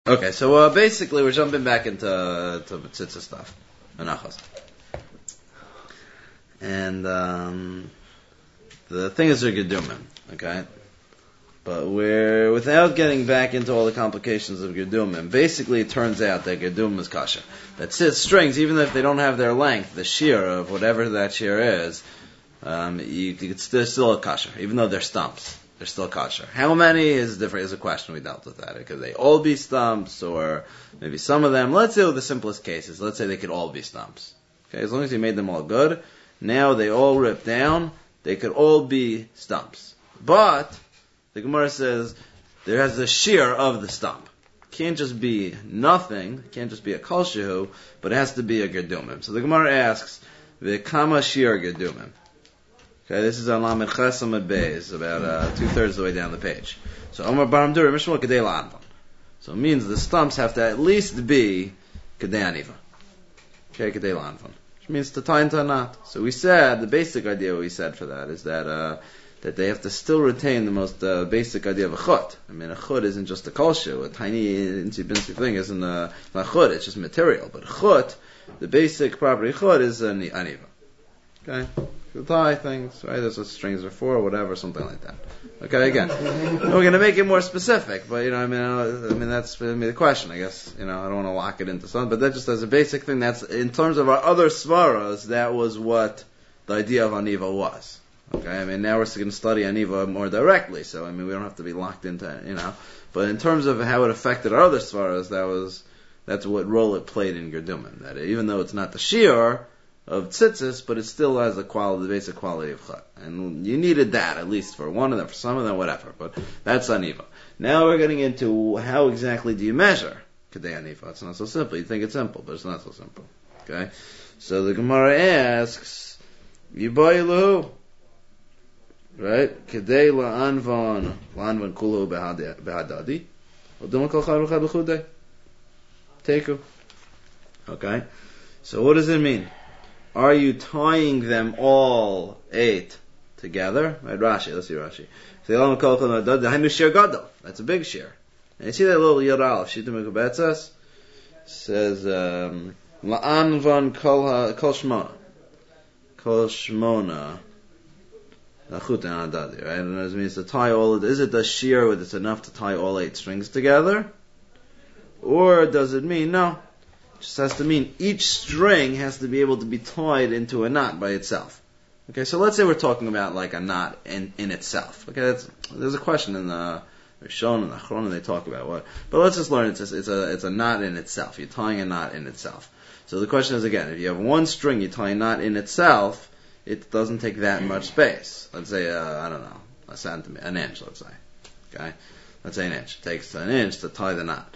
Okay, so basically we're jumping back into Tzitza stuff, Menachos. And the thing is they're Gedumim, okay? But we're, without getting back into all the complications of Gedumim, basically it turns out that Gedumim is kasha. That strings, even if they don't have their length, the shear of whatever that shear is, it's still a kasha, even though they're stumps. They're still kosher. How many is a question we dealt with that. Could they all be stumps, or maybe some of them? Let's say with the simplest cases. Let's say they could all be stumps. Okay, as long as you made them all good. Now they all rip down. They could all be stumps. But the Gemara says there has the shear of the stump. It can't just be nothing. It can't just be a kol shehu, but it has to be a gedumim. So the Gemara asks, v'kama shear gedumim. Okay, this is on Lamed Ches Amud Beis, about 2/3 of the way down the page. So Omar Baram Duri Mishmol Kedei La'anvan. So it means the stumps have to at least be Kedei Aniva. Okay, Kedei La'anvan, which means to tie and to not. So we said the basic idea we said for that is that they have to still retain the most basic idea of a chut. I mean, a chut isn't just a kolshu, a tiny incy-bincy thing isn't not chut, it's just material. But chut, the basic property chut is aniva. Okay. The tie things, right? That's what strings are for, whatever, something like that. Okay, again, we're going to make it more specific, but I mean that's the question, I guess. I don't want to lock it into something, but that just as a basic thing. That's in terms of our other svaras. That was what the idea of aniva was. Okay, I mean now we're going to study aniva more directly, so I mean we don't have to be locked into But in terms of how it affected our other svaras, that's what role it played in Gedumim. That even though it's not the shiur of tzitzis, but it still has the basic quality of chat. And you needed that, at least for one of them, for some of them, whatever. But that's aniva. Now we're getting into how exactly do you measure kedei aniva. It's not so simple. You think it's simple, but it's not so simple. Okay? So the Gemara asks, Yibayilahu, right? Kedei la'anvan kulu behadadi. Odum kol chad v'chad b'chudei. Teku. Okay? So what does it mean? Are you tying them all 8 together? Right, Rashi, let's see Rashi. That's a big shear. And you see that little Yod Aleph, Shita Mekubetzas? Says, La'anvan kol shmona. Kol shmona. Nachutan adadi, right? And it means to tie all, is it the shear where it's enough to tie all 8 strings together? Or does it mean, no. Just has to mean each string has to be able to be tied into a knot by itself. Okay, so let's say we're talking about like a knot in itself. Okay, there's a question in the Rishon and the Achron, and they talk about what. But let's just learn it's a knot in itself. You're tying a knot in itself. So the question is again, if you have one string, you tie a knot in itself, it doesn't take that much space. Let's say I don't know, a centimeter, an inch. Let's say, okay, let's say an inch. It takes an inch to tie the knot.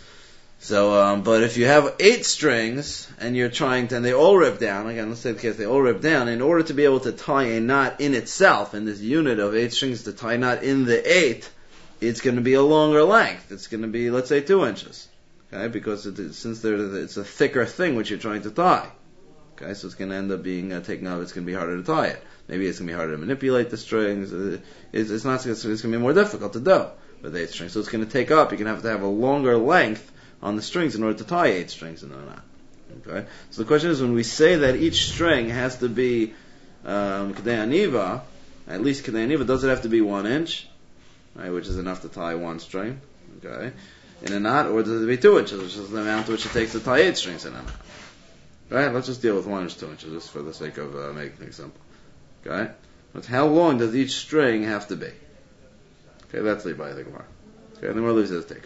So, but if you have 8 strings and you're trying to, and they all rip down, again, let's say the case, they all rip down, in order to be able to tie a knot in itself, in this unit of 8 strings to tie a knot in the 8, it's going to be a longer length. It's going to be, let's say, 2 inches. Okay, because it's a thicker thing which you're trying to tie. Okay, so it's going to end up being taken out, it's going to be harder to tie it. Maybe it's going to be harder to manipulate the strings. It's going to be more difficult to do with 8 strings. So it's going to take up, you're going to have a longer length on the strings in order to tie 8 strings in a knot. Okay? So the question is, when we say that each string has to be kedei aniva, at least kedei aniva, does it have to be 1 inch, right, which is enough to tie 1 string, okay, in a knot, or does it have to be 2 inches, which is the amount which it takes to tie 8 strings in a knot? Right? Let's just deal with 1 inch, 2 inches, just for the sake of making things simple. Okay? But how long does each string have to be? Okay, that's the Gemara. Okay, and then we'll lose this take.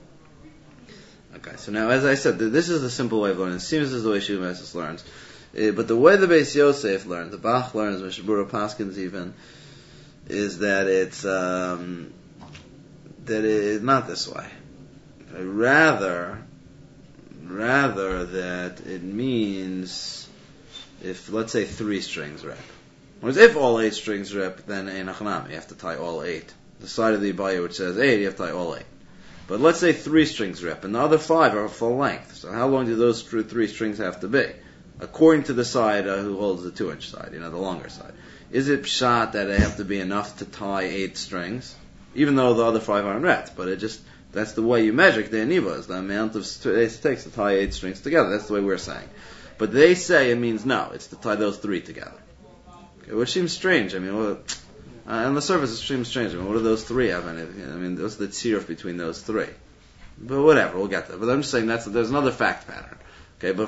Okay, so now, as I said, this is the simple way of learning. It seems as the way Shuvah Mesis learns. But the way the Beis Yosef learns, the Bach learns, Mishabura Paskins even, is that it's not this way. Rather that it means if, let's say, 3 strings rip. Whereas if all 8 strings rip, then in Achanam, you have to tie all 8. The side of the Ibaya which says 8, you have to tie all 8. But let's say 3 strings rip, and the other 5 are full length. So how long do those 3 strings have to be? According to the side who holds the 2-inch side, the longer side. Is it pshat that they have to be enough to tie 8 strings? Even though the other 5 aren't ripped, but That's the way you measure Kedei Aniva, is the amount of it takes to tie 8 strings together. That's the way we're saying. But they say it means no, it's to tie those 3 together. Okay, which seems strange. I mean, on the surface it seems strange. I mean, what do those 3 have in it? I mean, what's the tziruf between those 3? But whatever, we'll get there. But I'm just saying there's another fact pattern. Okay, but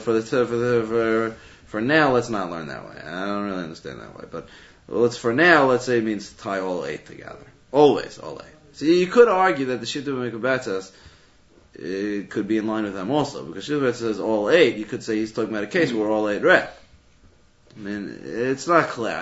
for now, let's not learn that way. I don't really understand that way. But let's say it means to tie all 8 together. Always, all 8. So you could argue that the Shittu Mekubetzes it could be in line with them also, because Shittu says all 8. You could say he's talking about a case where all 8 rep. I mean, it's not clear.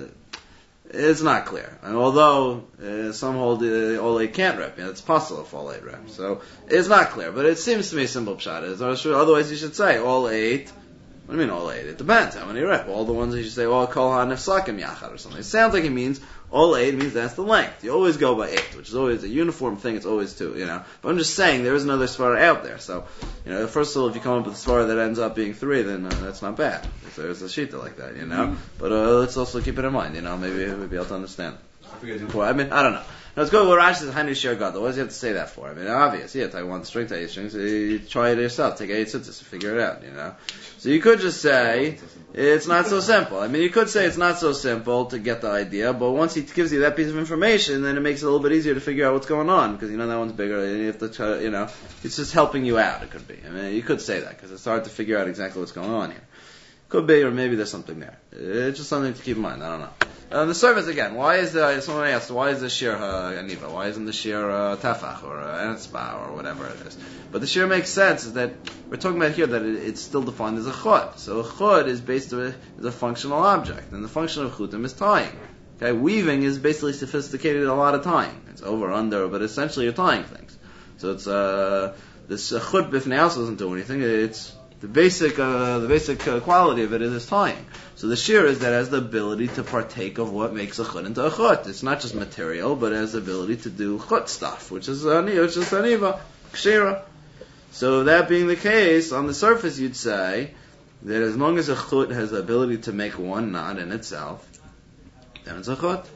It's not clear. And although some hold all 8 can't rep, it's possible if all 8 rep. So it's not clear, but it seems to me a simple pshat. Otherwise, you should say all 8. What do you mean all 8? It depends how many rep. All the ones that you should say, all kol ha-nefsakim yachad or something. It sounds like it means all 8 means that's the length. You always go by 8, which is always a uniform thing. It's always 2, But I'm just saying there is another svara out there. So, first of all, if you come up with a svara that ends up being 3, then that's not bad. If there's a shita like that, But let's also keep it in mind, Maybe we'll be able to understand. I don't know. Now let's go with Rashi says Hainu Shir Gadol. What does he have to say that for? Obvious. Yeah, tie 1 string, tie 8 strings. You try it yourself. Take 8 tzitzis and figure it out. So you could just say it's not so simple. You could say it's not so simple to get the idea, but once he gives you that piece of information, then it makes it a little bit easier to figure out what's going on, because that one's bigger, and you have to try, it's just helping you out. It could be. You could say that because it's hard to figure out exactly what's going on here. Could be, or maybe there's something there. It's just something to keep in mind. I don't know. The service again. Someone asked, why is the shir aniva? Why isn't the shir tafach or enspa or whatever it is? But the shir makes sense is that we're talking about here that it's still defined as a chut. So a chut is is a functional object, and the function of chutim is tying. Okay, weaving is basically sophisticated a lot of tying. It's over, under, but essentially you're tying things. So it's this chut bifnei also doesn't do anything. It's the basic quality of it is tying. So the shir is that it has the ability to partake of what makes a chut into a chut. It's not just material, but it has the ability to do chut stuff, which is aniva, kshira. So that being the case, on the surface you'd say that as long as a chut has the ability to make one knot in itself, then it's a chut.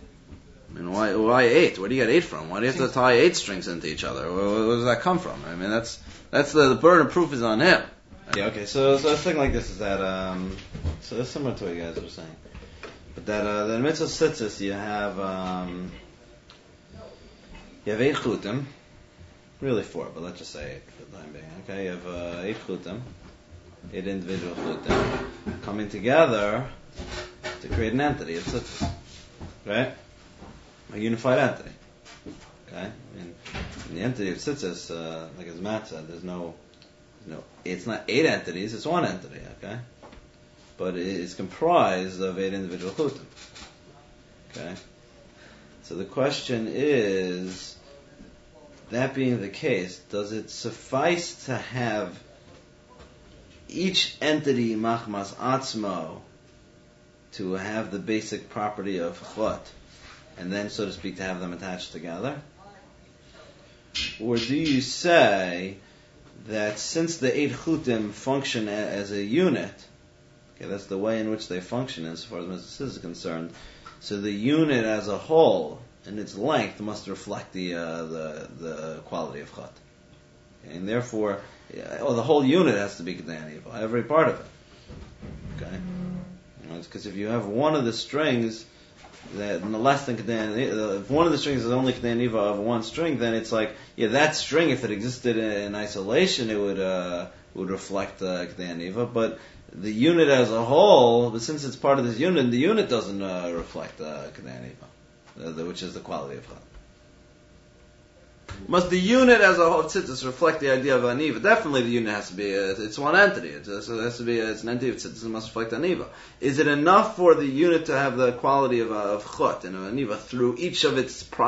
Why 8? Where do you get 8 from? Why do you have to tie 8 strings into each other? Where does that come from? That's the burden of proof is on him. Yeah, okay, so a thing like this is that, so it's similar to what you guys were saying. But that, in mitzvah tzitzis, you have 8 chutim, really 4, but let's just say 8 for the time being, okay? You have 8 chutim, 8 individual chutim, coming together to create an entity of tzitzis, right? A unified entity, okay? In the entity of tzitzis, like as Matt said, it's not 8 entities, it's 1 entity, okay? But it is comprised of 8 individual chutim. Okay? So the question is, that being the case, does it suffice to have each entity machmas atzmo to have the basic property of chut, and then, so to speak, to have them attached together? Or do you say that since the 8 chutim function as a unit, okay, that's the way in which they function as far as Mrs. is concerned, so the unit as a whole and its length must reflect the quality of chut. Okay, and therefore, the whole unit has to be Kedei Aniva, every part of it. Okay? Because if you have one of the strings that less than Kedei Aniva, if one of the strings is only Kedei Aniva of 1 string, then it's like, that string, if it existed in isolation, it would reflect Kedei Aniva, but the unit as a whole, but since it's part of this unit, the unit doesn't reflect Kedei Aniva, which is the quality of chut. Must the unit as a whole tzitzis reflect the idea of aniva? Definitely, the unit has to be it's one entity. It has to be it's an entity of tzitzis. It must reflect aniva. Is it enough for the unit to have the quality of chut and of aniva through each of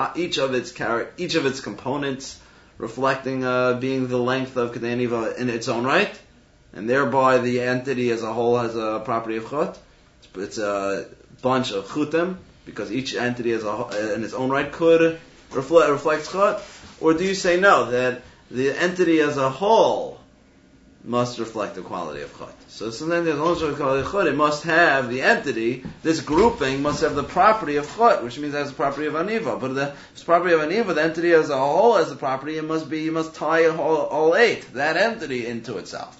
its components, reflecting being the length of kedei aniva in its own right, and thereby the entity as a whole has a property of chut? It's a bunch of chutim because each entity as a whole, in its own right could reflects chut. Or do you say no, that the entity as a whole must reflect the quality of chut. So then the quality of chut, it must have the entity, this grouping must have the property of chut, which means it has the property of aniva. But the property of aniva, the entity as a whole has the property, you must tie all 8, that entity, into itself.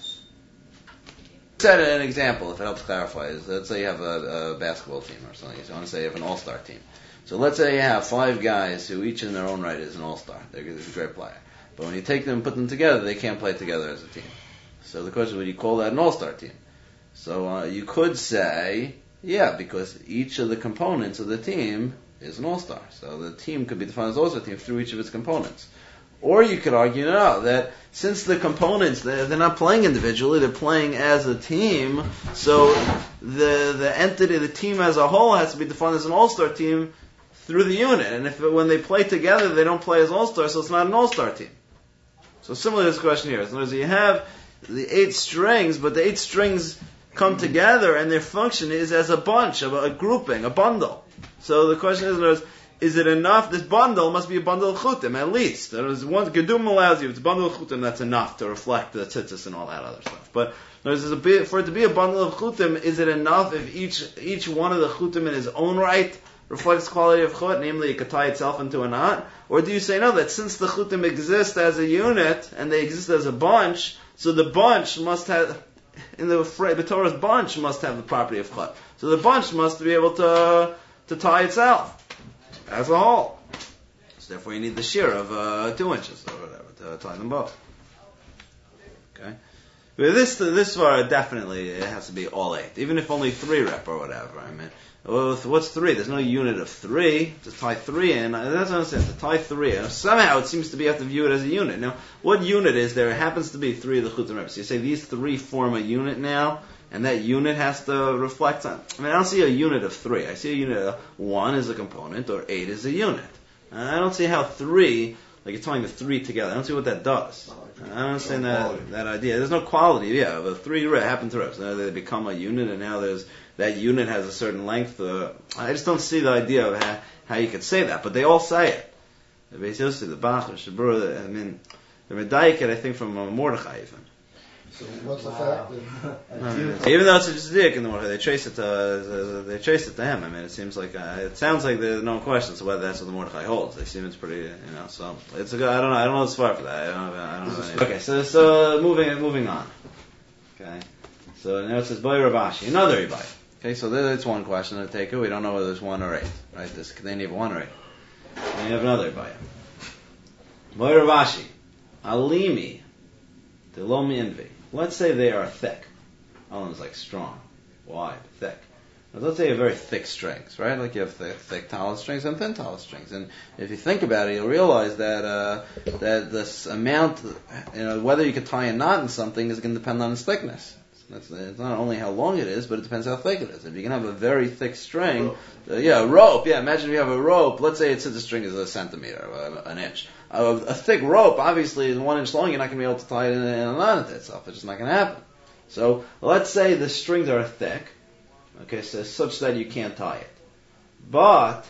Set an example, if it helps clarify, is let's say you have a basketball team or something. So I want to say you have an all-star team. So let's say you have 5 guys who each in their own right is an all-star. They're a great player. But when you take them and put them together, they can't play together as a team. So the question is, would you call that an all-star team? So you could say, yeah, because each of the components of the team is an all-star. So the team could be defined as an all-star team through each of its components. Or you could argue, no, that since the components, they're not playing individually, they're playing as a team, so the entity, the team as a whole has to be defined as an all-star team through the unit. And when they play together, they don't play as all-stars, so it's not an all-star team. So similar to this question here. In other words, you have the 8 strings, but the 8 strings come together and their function is as a bunch, a grouping, a bundle. So the question is it enough? This bundle must be a bundle of chutim, at least. That is, one Gedum allows you, if it's a bundle of chutim, that's enough to reflect the tzitzis and all that other stuff. But for it to be a bundle of chutim, is it enough if each one of the chutim in his own right reflects quality of chut, namely it could tie itself into a knot? Or do you say no, that since the chutim exist as a unit, and they exist as a bunch, so the bunch must have, the Torah's bunch must have the property of chut. So the bunch must be able to tie itself as a whole. So therefore you need the shear of 2 inches or whatever to tie them both. Okay? But this far, definitely it has to be all 8. Even if only 3 rep or whatever. I mean, what's 3? There's no unit of 3. Just tie 3 in. That's what I'm saying. To tie 3 in. Somehow it seems to be you have to view it as a unit. Now, what unit is there? It happens to be 3 of the chutim reps. So you say these 3 form a unit now, and that unit has to reflect on. I mean, I don't see a unit of 3. I see a unit of 1 is a component, or 8 is a unit. I don't see how 3, like you're tying the 3 together. I don't see what that does. I don't understand that idea. There's no quality. Yeah, the 3 happen to reps. Now they become a unit, and now that unit has a certain length. I just don't see the idea of how you could say that. But they all say it. The Beis Yosef, the Bach, the Shabur, I mean, the Medayik, I think, from Mordechai even. So what's the fact that even though it's a tzedek in the Mordechai, they trace it to him. I mean, it seems like it sounds like there's no question as to whether that's what the Mordechai holds. They seem it's pretty, So it's a good. I don't know. It's far for that. I don't know. Okay, so moving on. Okay, so now it says Boy Ravashi, another Ibai. Okay, so that's one question to take it. We don't know whether there's 1 or 8, right? They need 1 or 8. Then you have another Ibai. Boy Ravashi, Alimi, Delomi Envy. Let's say they are thick. Alim is like strong, wide, thick. But let's say you have very thick strings, right? Like you have thick talus strings and thin talus strings. And if you think about it, you'll realize that this amount, whether you could tie a knot in something is going to depend on its thickness. It's not only how long it is, but it depends how thick it is. If you can have a very thick string, a rope. Yeah, imagine if you have a rope. Let's say the string is a centimeter, an inch. A thick rope, obviously, is 1 inch long. You're not going to be able to tie it in a knot into itself. It's just not going to happen. So let's say the strings are thick, okay, so such that you can't tie it. But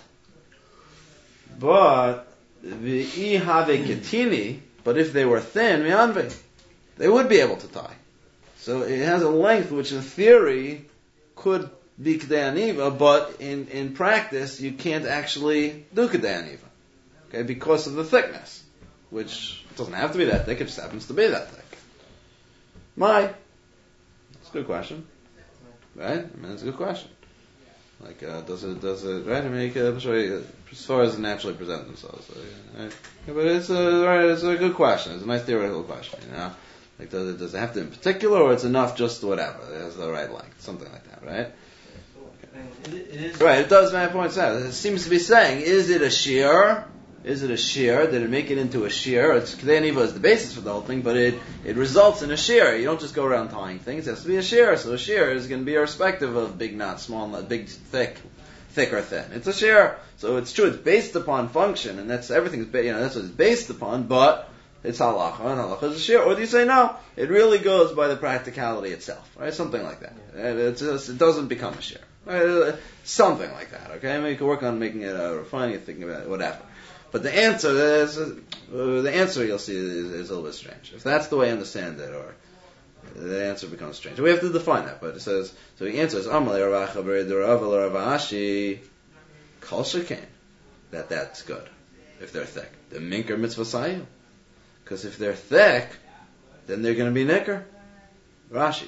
the have ketini. But if they were thin, mianve, they would be able to tie. So it has a length which in theory could be Kedei Aniva, but in practice you can't actually do Kedei Aniva. Okay, because of the thickness. Which doesn't have to be that thick, it just happens to be that thick. That's a good question. Right? I mean, it's a good question. Like, does it, right? I mean, you can show you, as far as they naturally present themselves. Right? Yeah, but it's a good question. It's a nice theoretical question, Like, does it have to be in particular, or it's enough just whatever? It has the right length, something like that, right? Okay. It is right. It does. My point out. It seems to be saying, is it a shear? Is it a shear? Did it make it into a shear? It's Kedei Aniva is the basis for the whole thing, but it results in a shear. You don't just go around tying things. It has to be a shear. So a shear is going to be irrespective of big knot, small knot, big, thick or thin. It's a shear. So it's true. It's based upon function, and that's everything's. That's what it's based upon, but. It's halacha, and halacha is a shear. Or do you say no? It really goes by the practicality itself, right? Something like that. It doesn't become a shear, right? Something like that. Okay, I mean, you can work on making it refining it, thinking about it, whatever. But the answer you'll see is a little bit strange. If that's the way I understand it, or the answer becomes strange. We have to define that, but it says, so he answers, Amalei Rav Acha b'Reder Rav Rav Ashi, Kol Shekain, that's good, if they're thick. The minker mitzvah sayu. Because if they're thick, then they're going to be nicker. Rashi.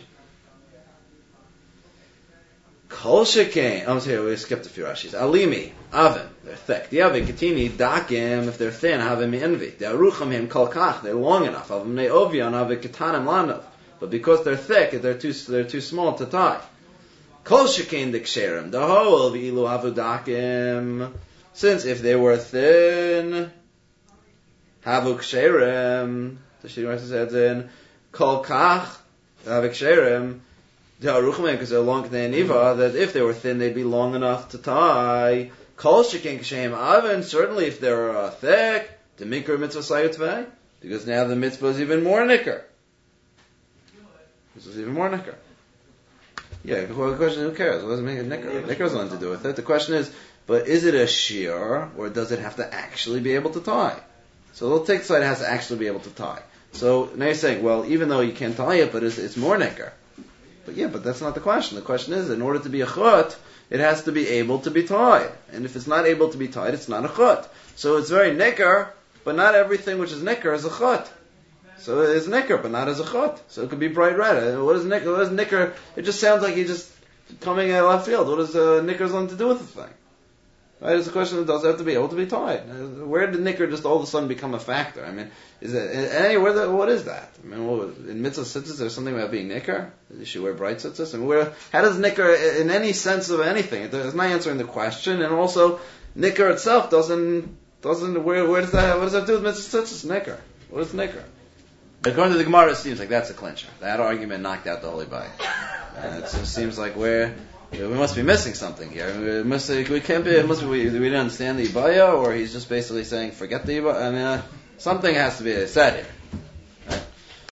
Kol Shekain, I'm sorry, we skipped a few Rashis. Alimi, Avim, they're thick. The Avim, Katini, Dakim, if they're thin, Havim envy. The Arucham him Kol Kach, they're long enough. Avim Ne'ovian, Avim Katanim Lanav. But because they're thick, they're too small to tie. Kol Shekain Diksherim, the whole of Ilu Avudakim. Since if they were thin, Havu Ksherim, the Shirah says in Kol Kach, Havu Ksherim, because they're long that if they were thin, they'd be long enough to tie. Kol Shekin Kshem Avin, certainly if they're thick, the Mikra Mitzvah Sayutvei, because now the mitzvah is even more nicker. This is even more nicker. Yeah, the question is, who cares? What does it make a nicker? Nicker has nothing to do with it. The question is, but is it a shear, or does it have to actually be able to tie? So the take side has to actually be able to tie. So now you're saying, well, even though you can't tie it, but it's more nicker. But that's not the question. The question is, in order to be a chut, it has to be able to be tied. And if it's not able to be tied, it's not a chut. So it's very nicker, but not everything which is nicker is a chut. So it's nicker, but not as a chut. So it could be bright red. What is nicker? What is nicker? It just sounds like you're just coming out of left field. What does nicker something to do with the thing? Right? It's a question that does have to be able to be tied. Where did nicker just all of a sudden become a factor? I mean, is it what is that? I mean, in mitzvah tzitzis, there's something about being nicker. You should wear bright tzitzis. I mean, how does nicker, in any sense of anything? It's not answering the question, and also nicker itself doesn't. Where does that? What does that have to do with mitzvah tzitzis? Nicker. What is nicker? According to the Gemara, it seems like that's a clincher. That argument knocked out the holy bite. It just seems like we must be missing something here. We didn't understand the Ibaya, or he's just basically saying, forget the Ibaya. I mean, something has to be said here.